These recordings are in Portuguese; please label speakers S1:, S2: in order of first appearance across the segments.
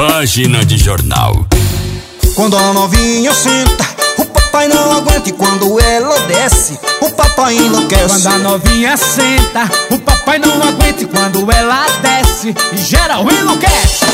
S1: Página de jornal.
S2: Quando a novinha senta, o papai não aguenta, e quando ela desce, o papai enlouquece.
S3: Quando a novinha senta, o papai não aguenta, e quando ela desce, geral enlouquece.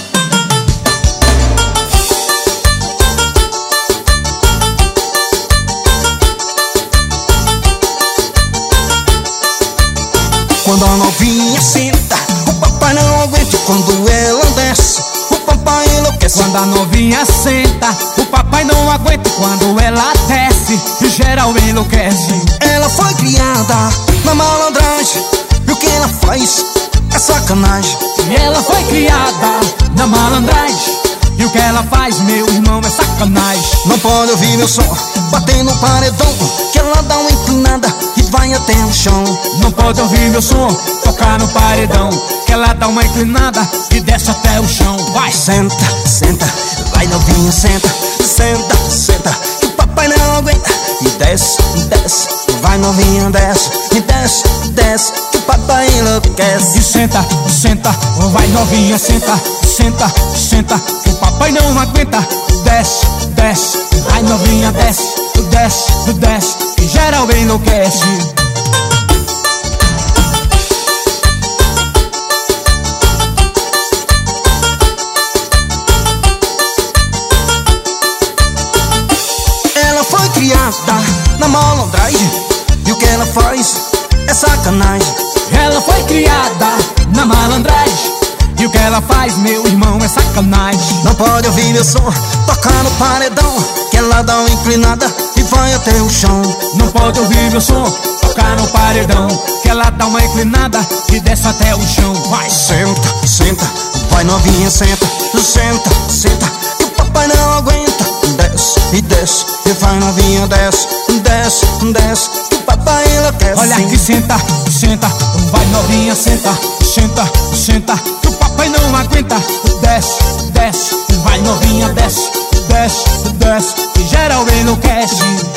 S2: Quando a novinha senta, o papai não aguenta, e quando ela desce, o papai enlouquece.
S3: Quando a novinha senta, o papai não aguenta, e quando ela desce, geral enlouquece.
S2: Ela foi criada na malandragem, e o que ela faz é sacanagem.
S3: Ela foi criada na malandragem, e o que ela faz, meu irmão, é sacanagem.
S2: Não pode ouvir meu som batendo no paredão, que ela dá uma inclinada e vai até o chão.
S3: Não pode ouvir meu som tocar no paredão, que ela dá uma inclinada e desce até o chão. Vai!
S2: Senta, senta, vai novinha, senta, senta, senta, que o papai não aguenta. E desce, desce, vai novinha, desce, e desce, desce, que o papai enlouquece.
S3: E senta, senta, vai novinha, senta, senta, senta, que o papai não aguenta. Desce, desce, vai novinha, desce, desce, desce, que geral enlouquece.
S2: Ela foi criada na malandragem, e o que ela faz é sacanagem.
S3: Ela foi criada na malandragem, e o que ela faz, meu irmão, é sacanagem.
S2: Não pode ouvir meu som tocar no paredão, que ela dá uma inclinada e vai até o chão.
S3: Não pode ouvir meu som tocar no paredão, que ela dá uma inclinada e desce até o chão. Vai!
S2: Senta, senta, vai novinha, senta, senta, senta, que o papai não aguenta. Desce e desce, e vai novinha, desce, desce, desce, que o papai enlouquece.
S3: Olha aqui, senta, senta, vai novinha, senta, senta, senta, que o papai não aguenta. Desce, desce, vai novinha, desce, desce, desce, que geral enlouquece.